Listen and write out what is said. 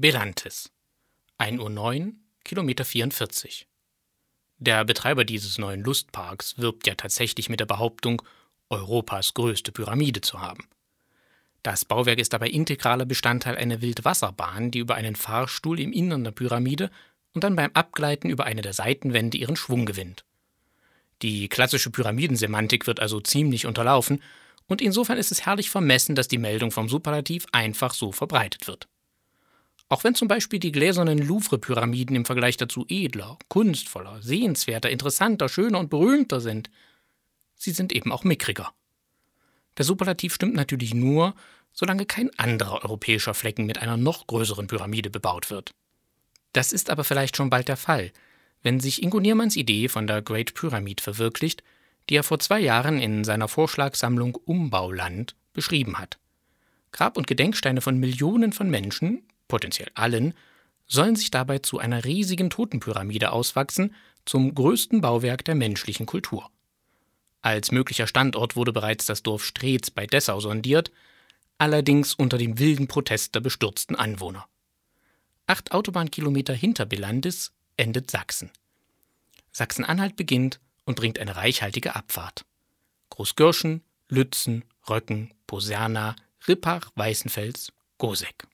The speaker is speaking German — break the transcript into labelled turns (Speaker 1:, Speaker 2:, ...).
Speaker 1: Belantis. 1:09 Uhr, Kilometer 44. Der Betreiber dieses neuen Lustparks wirbt ja tatsächlich mit der Behauptung, Europas größte Pyramide zu haben. Das Bauwerk ist dabei integraler Bestandteil einer Wildwasserbahn, die über einen Fahrstuhl im Innern der Pyramide und dann beim Abgleiten über eine der Seitenwände ihren Schwung gewinnt. Die klassische Pyramidensemantik wird also ziemlich unterlaufen und insofern ist es herrlich vermessen, dass die Meldung vom Superlativ einfach so verbreitet wird. Auch wenn zum Beispiel die gläsernen Louvre-Pyramiden im Vergleich dazu edler, kunstvoller, sehenswerter, interessanter, schöner und berühmter sind, sie sind eben auch mickriger. Der Superlativ stimmt natürlich nur, solange kein anderer europäischer Flecken mit einer noch größeren Pyramide bebaut wird. Das ist aber vielleicht schon bald der Fall, wenn sich Ingo Niermanns Idee von der Great Pyramid verwirklicht, die er vor 2 Jahren in seiner Vorschlagssammlung Umbauland beschrieben hat. Grab- und Gedenksteine von Millionen von Menschen, potenziell allen, sollen sich dabei zu einer riesigen Totenpyramide auswachsen, zum größten Bauwerk der menschlichen Kultur. Als möglicher Standort wurde bereits das Dorf Streetz bei Dessau sondiert, allerdings unter dem wilden Protest der bestürzten Anwohner. 8 Autobahnkilometer hinter Belantis endet Sachsen. Sachsen-Anhalt beginnt und bringt eine reichhaltige Abfahrt. Großgürschen, Lützen, Röcken, Poserna, Rippach, Weißenfels, Goseck.